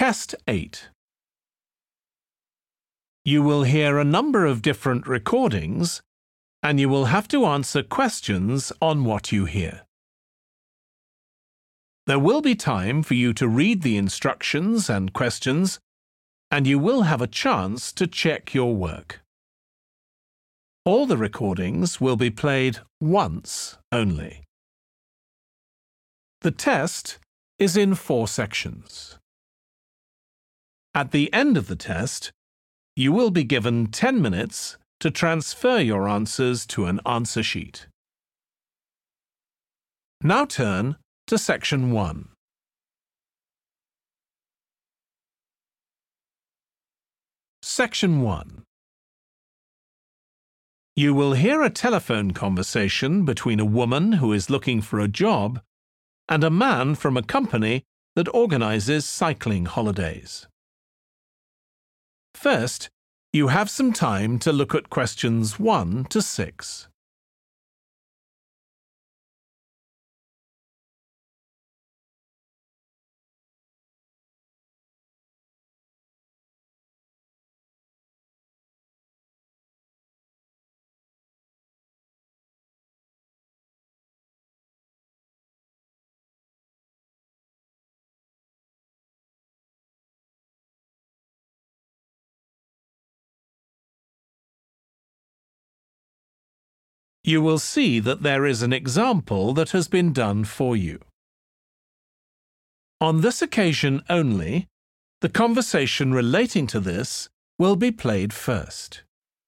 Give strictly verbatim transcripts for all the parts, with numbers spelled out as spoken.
Test eight. You will hear a number of different recordings, and you will have to answer questions on what you hear. There will be time for you to read the instructions and questions, and you will have a chance to check your work. All the recordings will be played once only. The test is in four sections. At the end of the test, you will be given ten minutes to transfer your answers to an answer sheet. Now turn to Section one. Section one. You will hear a telephone conversation between a woman who is looking for a job and a man from a company that organizes cycling holidays. First, you have some time to look at questions one to six. You will see that there is an example that has been done for you. On this occasion only, the conversation relating to this will be played first.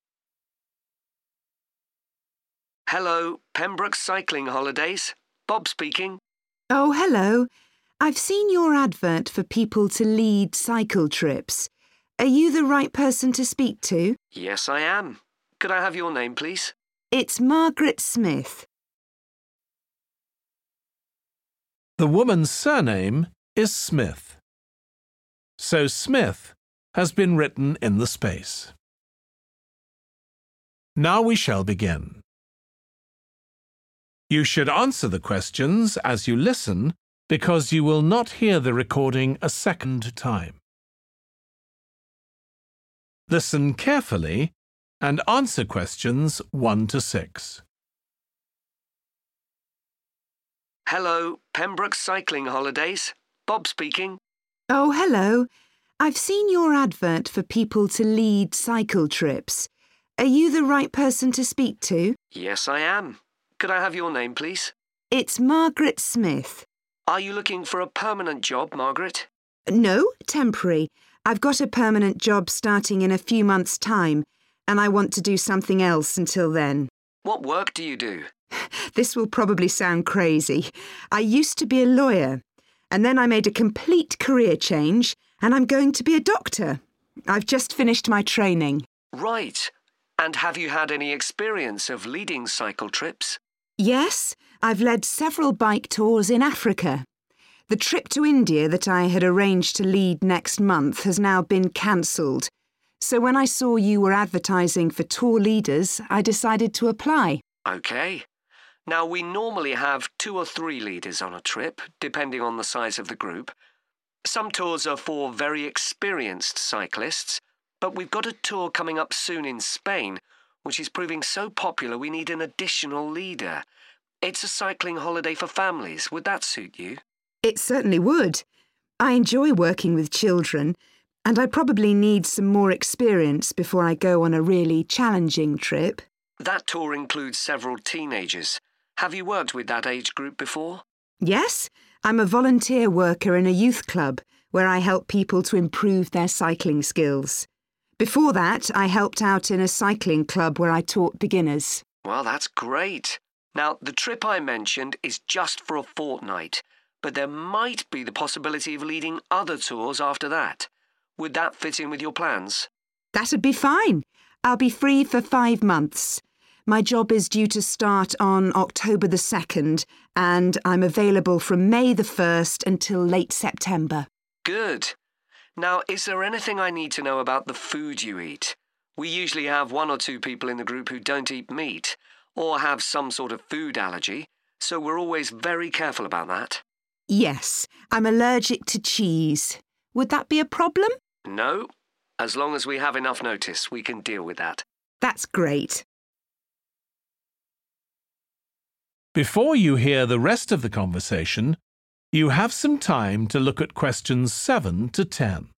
Hello, Pembroke Cycling Holidays. Bob speaking. Oh, hello. I've seen your advert for people to lead cycle trips. Are you the right person to speak to? Yes, I am. Could I have your name, please? It's Margaret Smith. The woman's surname is Smith. So Smith has been written in the space. Now we shall begin. You should answer the questions as you listen because you will not hear the recording a second time. Listen carefully and answer questions one to six. Hello, Pembroke Cycling Holidays. Bob speaking. Oh, hello. I've seen your advert for people to lead cycle trips. Are you the right person to speak to? Yes, I am. Could I have your name, please? It's Margaret Smith. Are you looking for a permanent job, Margaret? No, temporary. I've got a permanent job starting in a few months' time, and I want to do something else until then. What work do you do? This will probably sound crazy. I used to be a lawyer, and then I made a complete career change, and I'm going to be a doctor. I've just finished my training. Right. And have you had any experience of leading cycle trips? Yes, I've led several bike tours in Africa. The trip to India that I had arranged to lead next month has now been cancelled. So when I saw you were advertising for tour leaders, I decided to apply. OK. Now, we normally have two or three leaders on a trip, depending on the size of the group. Some tours are for very experienced cyclists, but we've got a tour coming up soon in Spain, which is proving so popular we need an additional leader. It's a cycling holiday for families. Would that suit you? It certainly would. I enjoy working with children, and I probably need some more experience before I go on a really challenging trip. That tour includes several teenagers. Have you worked with that age group before? Yes, I'm a volunteer worker in a youth club where I help people to improve their cycling skills. Before that, I helped out in a cycling club where I taught beginners. Well, that's great. Now, the trip I mentioned is just for a fortnight, but there might be the possibility of leading other tours after that. Would that fit in with your plans? That'd be fine. I'll be free for five months. My job is due to start on October the second, and I'm available from May the first until late September. Good. Now, is there anything I need to know about the food you eat? We usually have one or two people in the group who don't eat meat or have some sort of food allergy, so we're always very careful about that. Yes, I'm allergic to cheese. Would that be a problem? No. As long as we have enough notice, we can deal with that. That's great. Before you hear the rest of the conversation, you have some time to look at questions seven to ten.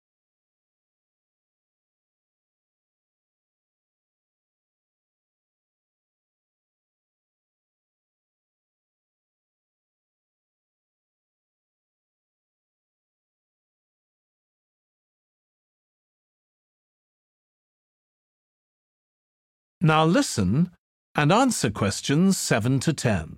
Now listen and answer questions seven to ten.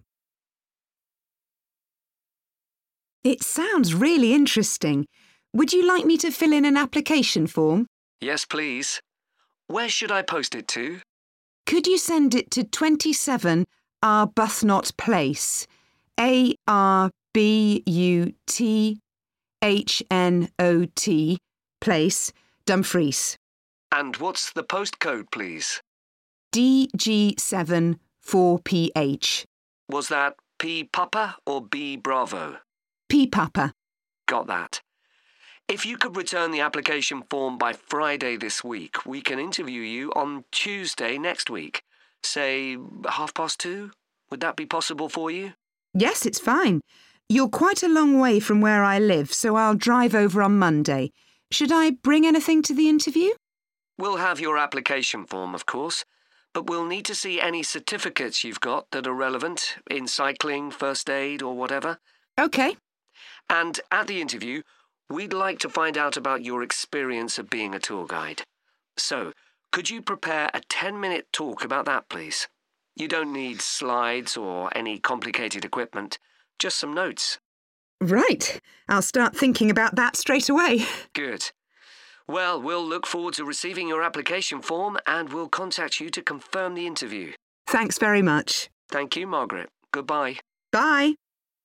It sounds really interesting. Would you like me to fill in an application form? Yes, please. Where should I post it to? Could you send it to twenty-seven Arbuthnot Place, A R B U T H N O T, Place, Dumfries. And what's the postcode, please? D G seven four P H. Was that P Papa or B Bravo? P Papa. Got that. If you could return the application form by Friday this week, we can interview you on Tuesday next week. Say, half past two? Would that be possible for you? Yes, it's fine. You're quite a long way from where I live, so I'll drive over on Monday. Should I bring anything to the interview? We'll have your application form, of course, but we'll need to see any certificates you've got that are relevant in cycling, first aid, or whatever. OK. And at the interview, we'd like to find out about your experience of being a tour guide. So, could you prepare a ten-minute talk about that, please? You don't need slides or any complicated equipment, just some notes. Right. I'll start thinking about that straight away. Good. Well, we'll look forward to receiving your application form and we'll contact you to confirm the interview. Thanks very much. Thank you, Margaret. Goodbye. Bye.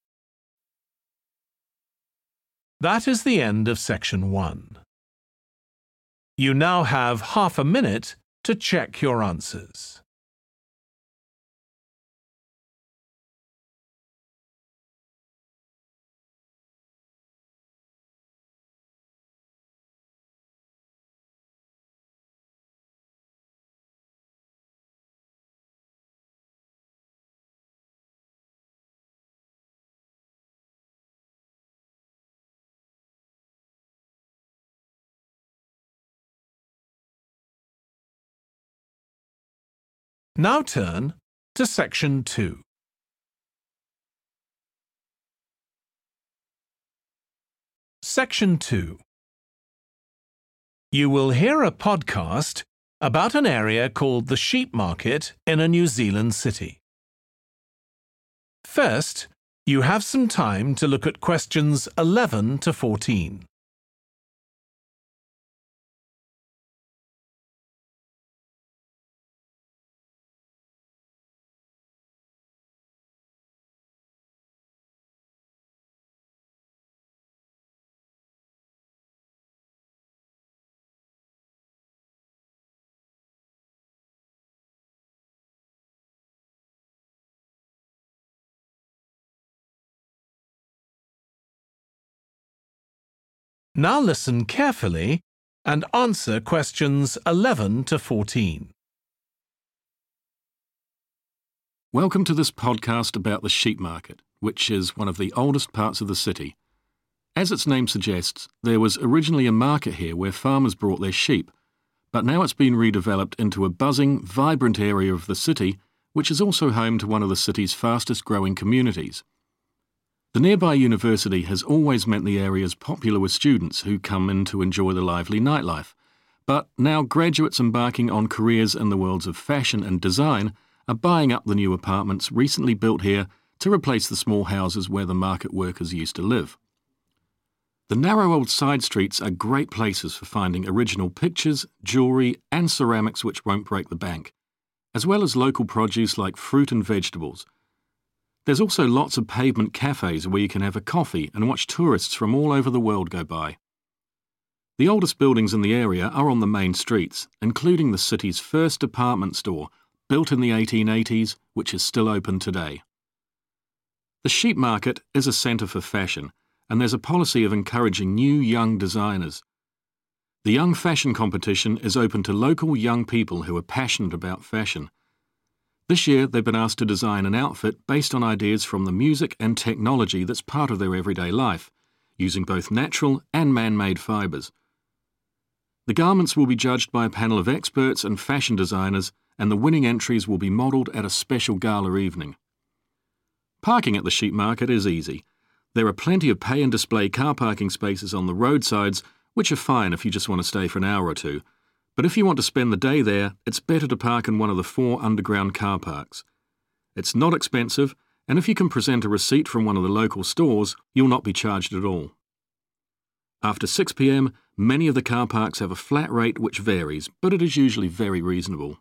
That is the end of section one. You now have half a minute to check your answers. Now turn to section two. Section two. You will hear a podcast about an area called the Sheep Market in a New Zealand city. First, you have some time to look at questions eleven to fourteen. Now listen carefully and answer questions eleven to fourteen. Welcome to this podcast about the sheep market, which is one of the oldest parts of the city. As its name suggests, there was originally a market here where farmers brought their sheep, but now it's been redeveloped into a buzzing, vibrant area of the city, which is also home to one of the city's fastest growing communities. The nearby university has always meant the area's popular with students who come in to enjoy the lively nightlife. But now graduates embarking on careers in the worlds of fashion and design are buying up the new apartments recently built here to replace the small houses where the market workers used to live. The narrow old side streets are great places for finding original pictures, jewellery and ceramics which won't break the bank, as well as local produce like fruit and vegetables. There's also lots of pavement cafes where you can have a coffee and watch tourists from all over the world go by. The oldest buildings in the area are on the main streets, including the city's first department store, built in the eighteen eighties, which is still open today. The Sheep Market is a centre for fashion, and there's a policy of encouraging new young designers. The Young Fashion Competition is open to local young people who are passionate about fashion. This year, they've been asked to design an outfit based on ideas from the music and technology that's part of their everyday life, using both natural and man-made fibres. The garments will be judged by a panel of experts and fashion designers, and the winning entries will be modelled at a special gala evening. Parking at the sheep market is easy. There are plenty of pay and display car parking spaces on the roadsides, which are fine if you just want to stay for an hour or two. But if you want to spend the day there, it's better to park in one of the four underground car parks. It's not expensive, and if you can present a receipt from one of the local stores, you'll not be charged at all. After six p m, many of the car parks have a flat rate which varies, but it is usually very reasonable.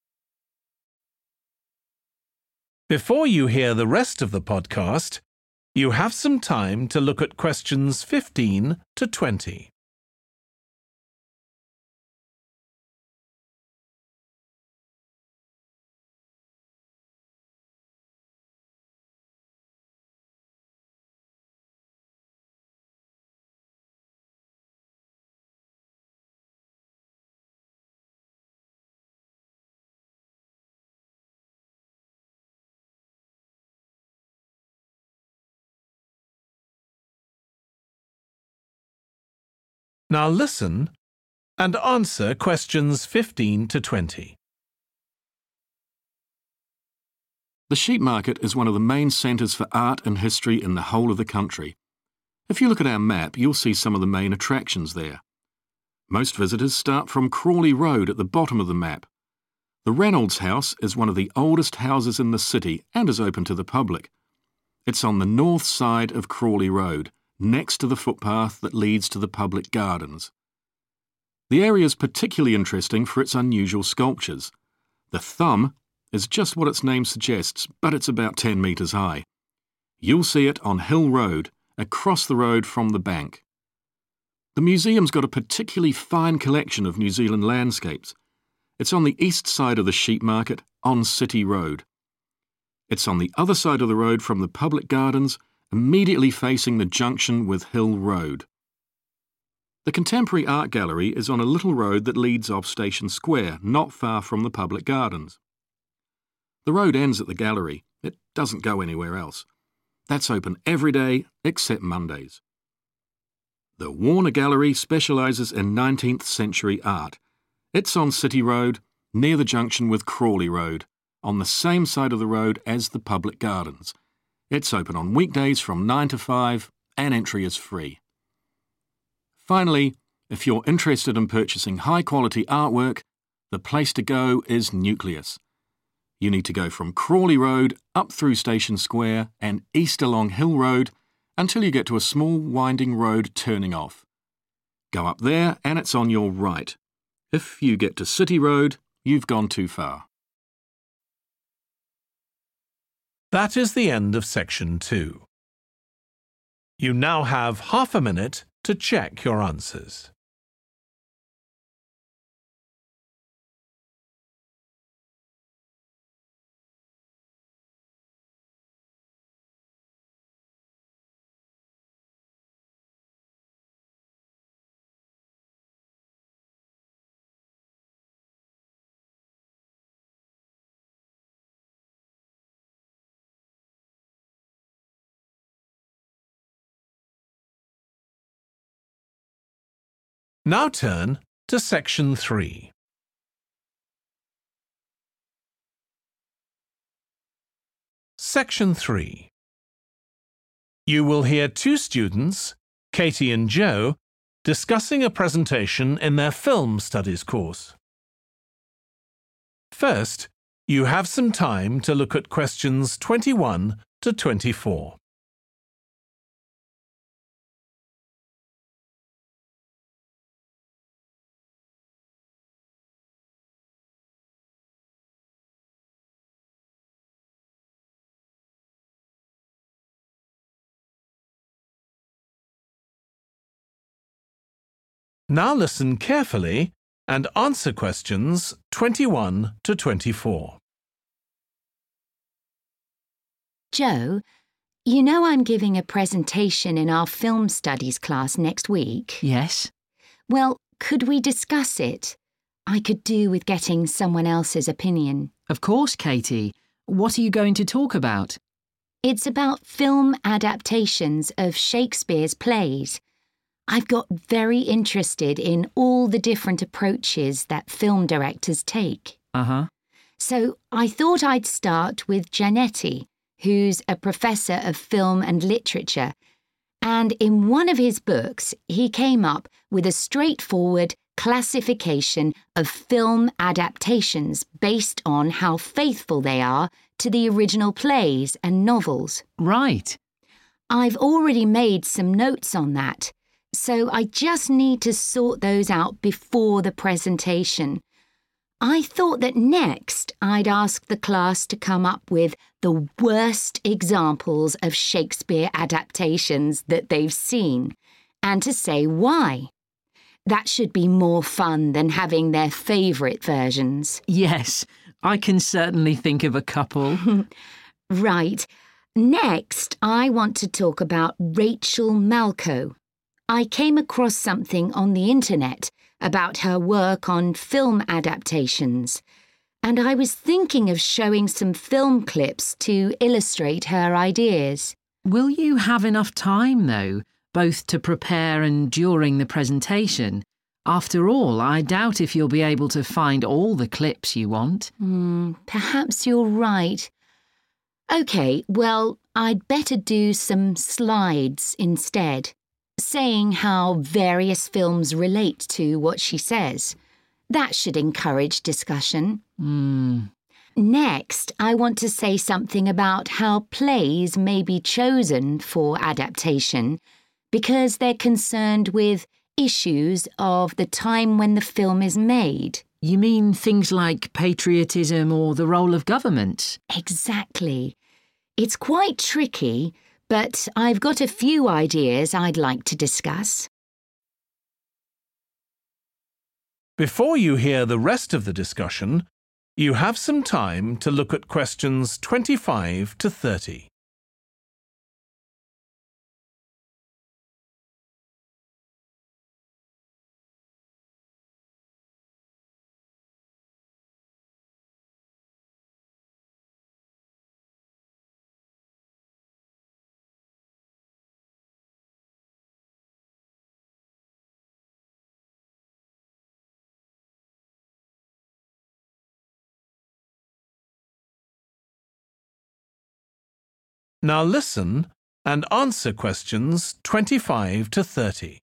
Before you hear the rest of the podcast, you have some time to look at questions fifteen to twenty. Now listen and answer questions fifteen to twenty. The sheep market is one of the main centres for art and history in the whole of the country. If you look at our map, you'll see some of the main attractions there. Most visitors start from Crawley Road at the bottom of the map. The Reynolds House is one of the oldest houses in the city and is open to the public. It's on the north side of Crawley Road, next to the footpath that leads to the public gardens. The area is particularly interesting for its unusual sculptures. The thumb is just what its name suggests, but it's about ten metres high. You'll see it on Hill Road, across the road from the bank. The museum's got a particularly fine collection of New Zealand landscapes. It's on the east side of the sheep market, on City Road. It's on the other side of the road from the public gardens, immediately facing the junction with Hill Road. The Contemporary Art Gallery is on a little road that leads off Station Square, not far from the public gardens. The road ends at the gallery. It doesn't go anywhere else. That's open every day except Mondays. The Warner Gallery specialises in nineteenth century art. It's on City Road, near the junction with Crawley Road, on the same side of the road as the public gardens. It's open on weekdays from nine to five and entry is free. Finally, if you're interested in purchasing high-quality artwork, the place to go is Nucleus. You need to go from Crawley Road up through Station Square and east along Hill Road until you get to a small winding road turning off. Go up there and it's on your right. If you get to City Road, you've gone too far. That is the end of section two. You now have half a minute to check your answers. Now turn to section three. Section three. You will hear two students, Katie and Joe, discussing a presentation in their film studies course. First, you have some time to look at questions twenty-one to twenty-four. Now listen carefully and answer questions twenty-one to twenty-four. Joe, You know I'm giving a presentation in our film studies class next week? Yes. Well, could we discuss it? I could do with getting someone else's opinion. Of course, Katie. What are you going to talk about? It's about film adaptations of Shakespeare's plays. I've got very interested in all the different approaches that film directors take. Uh-huh. So I thought I'd start with Giannetti, who's a professor of film and literature, and in one of his books he came up with a straightforward classification of film adaptations based on how faithful they are to the original plays and novels. Right. I've already made some notes on that, so I just need to sort those out before the presentation. I thought that next I'd ask the class to come up with the worst examples of Shakespeare adaptations that they've seen, and to say why. That should be more fun than having their favourite versions. Yes, I can certainly think of a couple. Right. Next, I want to talk about Rachel Malco. I came across something on the internet about her work on film adaptations, and I was thinking of showing some film clips to illustrate her ideas. Will you have enough time, though, both to prepare and during the presentation? After all, I doubt if you'll be able to find all the clips you want. Hmm, perhaps you're right. OK, well, I'd better do some slides instead, saying how various films relate to what she says. That should encourage discussion. Hmm. Next, I want to say something about how plays may be chosen for adaptation because they're concerned with issues of the time when the film is made. You mean things like patriotism or the role of government? Exactly. It's quite tricky, but I've got a few ideas I'd like to discuss. Before you hear the rest of the discussion, you have some time to look at questions twenty-five to thirty. Now listen and answer questions twenty-five to thirty.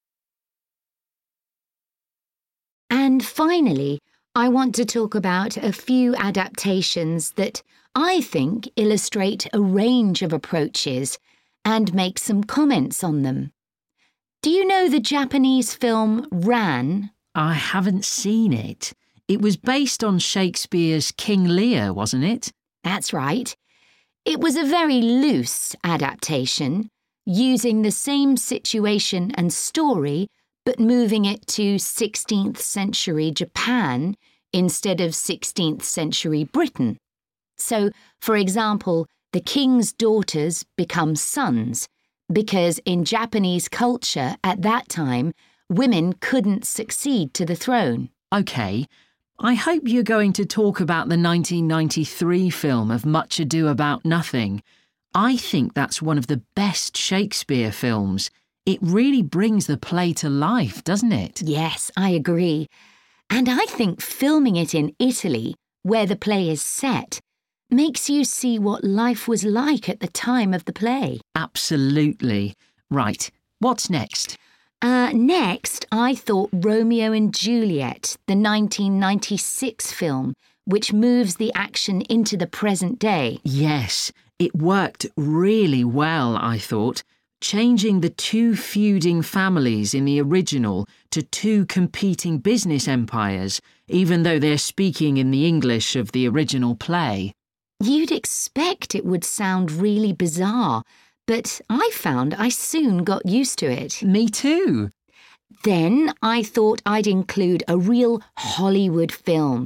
And finally, I want to talk about a few adaptations that I think illustrate a range of approaches and make some comments on them. Do you know the Japanese film Ran? I haven't seen it. It was based on Shakespeare's King Lear, wasn't it? That's right. It was a very loose adaptation, using the same situation and story, but moving it to sixteenth century Japan instead of sixteenth century Britain. So, for example, the king's daughters become sons, because in Japanese culture at that time, women couldn't succeed to the throne. OK. I hope you're going to talk about the nineteen ninety-three film of Much Ado About Nothing. I think that's one of the best Shakespeare films. It really brings the play to life, doesn't it? Yes, I agree. And I think filming it in Italy, where the play is set, makes you see what life was like at the time of the play. Absolutely. Right, what's next? Uh, next, I thought Romeo and Juliet, the nineteen ninety-six film, which moves the action into the present day. Yes, it worked really well, I thought, changing the two feuding families in the original to two competing business empires, even though they're speaking in the English of the original play. You'd expect it would sound really bizarre, but I found I soon got used to it. Me too. Then I thought I'd include a real Hollywood film,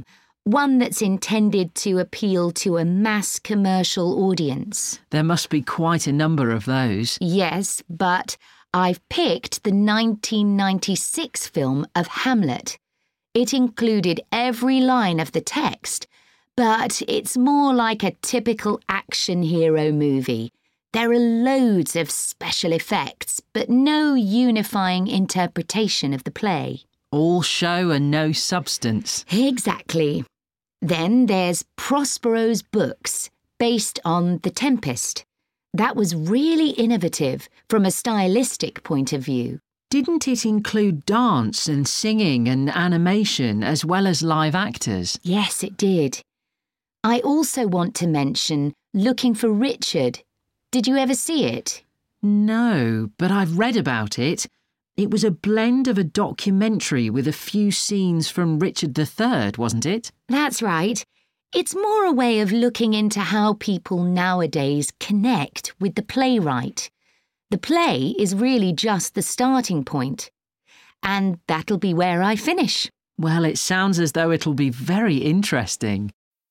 one that's intended to appeal to a mass commercial audience. There must be quite a number of those. Yes, but I've picked the nineteen ninety-six film of Hamlet. It included every line of the text, but it's more like a typical action hero movie. There are loads of special effects, but no unifying interpretation of the play. All show and no substance. Exactly. Then there's Prospero's books, based on The Tempest. That was really innovative from a stylistic point of view. Didn't it include dance and singing and animation as well as live actors? Yes, it did. I also want to mention Looking for Richard. Did you ever see it? No, but I've read about it. It was a blend of a documentary with a few scenes from Richard the Third, wasn't it? That's right. It's more a way of looking into how people nowadays connect with the playwright. The play is really just the starting point. And that'll be where I finish. Well, it sounds as though it'll be very interesting.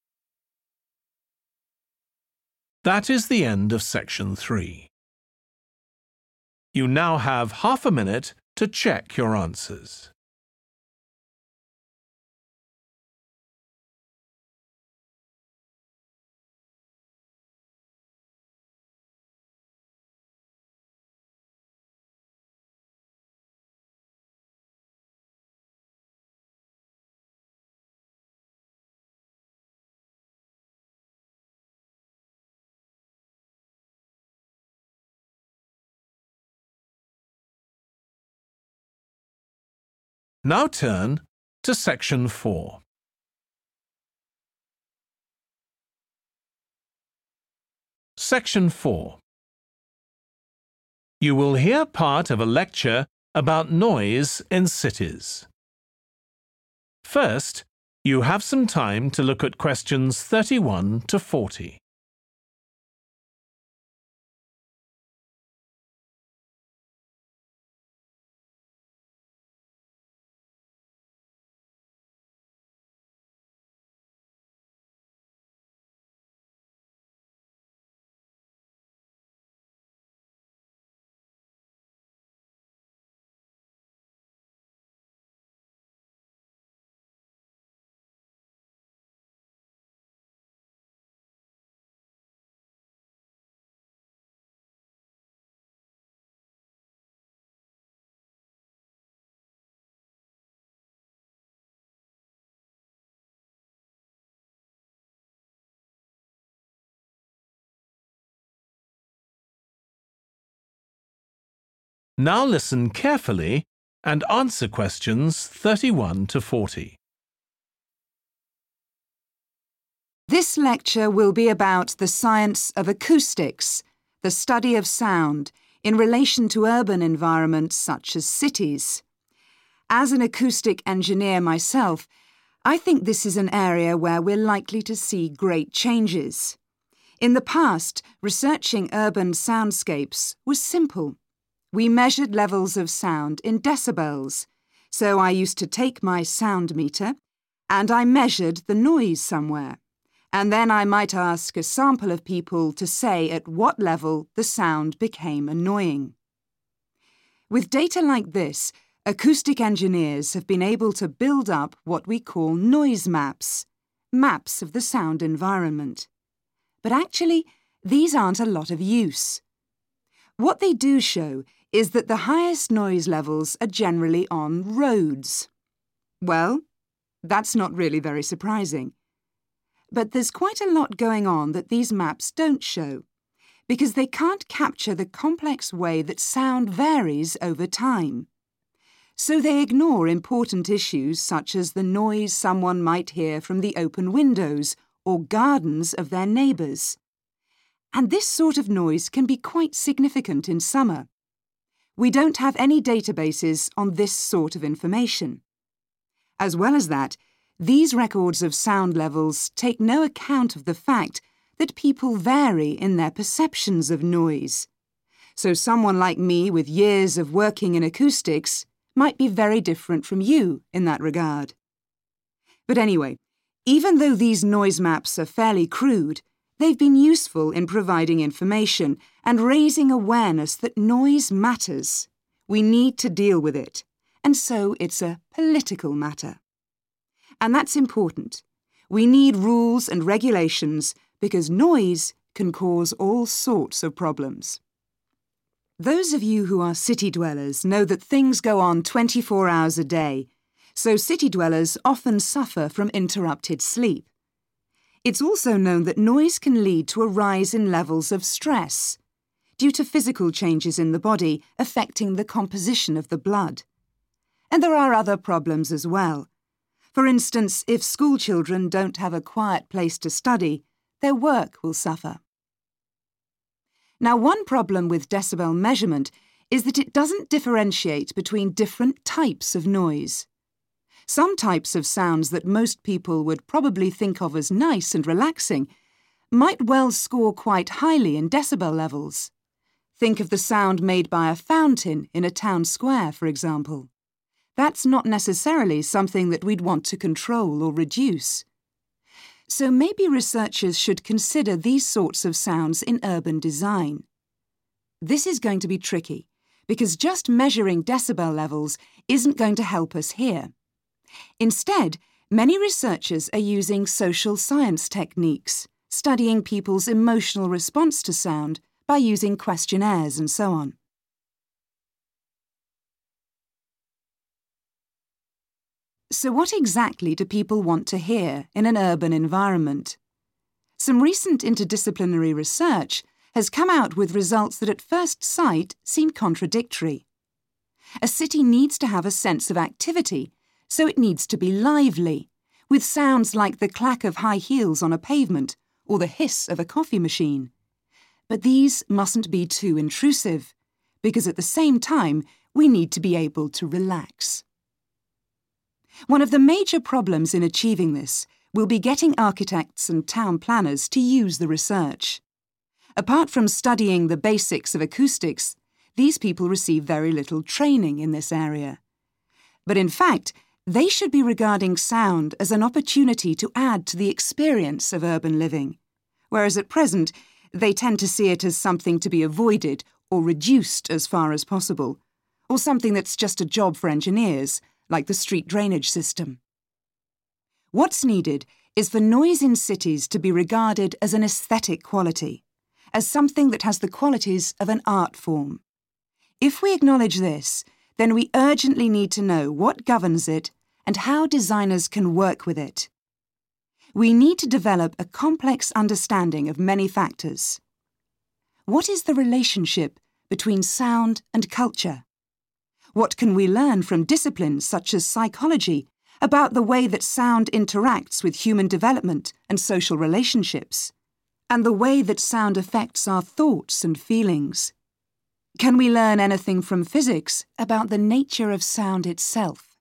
That is the end of section three. You now have half a minute to check your answers. Now turn to section four. Section four. You will hear part of a lecture about noise in cities. First, you have some time to look at questions thirty-one to forty. Now listen carefully and answer questions thirty-one to forty. This lecture will be about the science of acoustics, the study of sound, in relation to urban environments such as cities. As an acoustic engineer myself, I think this is an area where we're likely to see great changes. In the past, researching urban soundscapes was simple. We measured levels of sound in decibels, so I used to take my sound meter and I measured the noise somewhere, and then I might ask a sample of people to say at what level the sound became annoying. With data like this, acoustic engineers have been able to build up what we call noise maps, maps of the sound environment. But actually, these aren't a lot of use. What they do show is that the highest noise levels are generally on roads. Well, that's not really very surprising. But there's quite a lot going on that these maps don't show, because they can't capture the complex way that sound varies over time. So they ignore important issues such as the noise someone might hear from the open windows or gardens of their neighbours. And this sort of noise can be quite significant in summer. We don't have any databases on this sort of information. As well as that, these records of sound levels take no account of the fact that people vary in their perceptions of noise. So someone like me with years of working in acoustics might be very different from you in that regard. But anyway, Even though these noise maps are fairly crude, they've been useful in providing information and raising awareness that noise matters. We need to deal with it, and so it's a political matter. And that's important. We need rules and regulations because noise can cause all sorts of problems. Those of you who are city dwellers know that things go on twenty-four hours a day, so city dwellers often suffer from interrupted sleep. It's also known that noise can lead to a rise in levels of stress, due to physical changes in the body affecting the composition of the blood. And there are other problems as well. For instance, if school children don't have a quiet place to study, their work will suffer. Now, one problem with decibel measurement is that it doesn't differentiate between different types of noise. Some types of sounds that most people would probably think of as nice and relaxing might well score quite highly in decibel levels. Think of the sound made by a fountain in a town square, for example. That's not necessarily something that we'd want to control or reduce. So maybe researchers should consider these sorts of sounds in urban design. This is going to be tricky, because just measuring decibel levels isn't going to help us here. Instead, many researchers are using social science techniques, studying people's emotional response to sound by using questionnaires and so on. So what exactly do people want to hear in an urban environment? Some recent interdisciplinary research has come out with results that at first sight seem contradictory. A city needs to have a sense of activity, so it needs to be lively, with sounds like the clack of high heels on a pavement or the hiss of a coffee machine. But these mustn't be too intrusive, because at the same time we need to be able to relax. One of the major problems in achieving this will be getting architects and town planners to use the research. Apart from studying the basics of acoustics, these people receive very little training in this area. But in fact, they should be regarding sound as an opportunity to add to the experience of urban living, whereas at present they tend to see it as something to be avoided or reduced as far as possible, or something that's just a job for engineers, like the street drainage system. What's needed is for noise in cities to be regarded as an aesthetic quality, as something that has the qualities of an art form. If we acknowledge this, then we urgently need to know what governs it and how designers can work with it. We need to develop a complex understanding of many factors. What is the relationship between sound and culture? What can we learn from disciplines such as psychology about the way that sound interacts with human development and social relationships, and the way that sound affects our thoughts and feelings? Can we learn anything from physics about the nature of sound itself?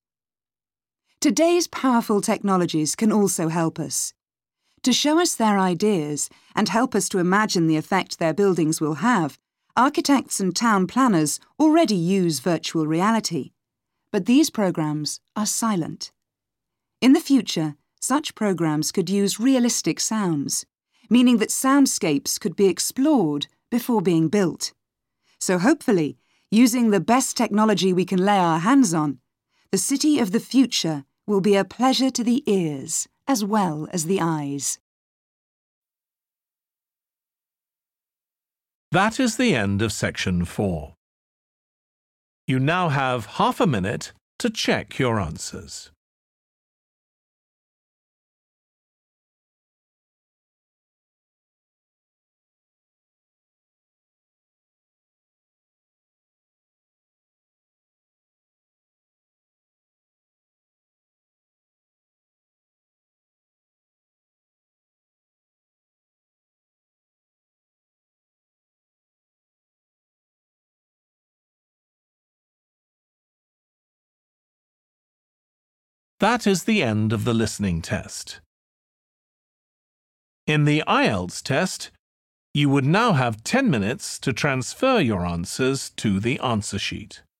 Today's powerful technologies can also help us. To show us their ideas and help us to imagine the effect their buildings will have, architects and town planners already use virtual reality. But these programs are silent. In the future, such programs could use realistic sounds, meaning that soundscapes could be explored before being built. So hopefully, using the best technology we can lay our hands on, the city of the future will be a pleasure to the ears as well as the eyes. That is the end of section four. You now have half a minute to check your answers. That is the end of the listening test. In the I E L T S test, you would now have ten minutes to transfer your answers to the answer sheet.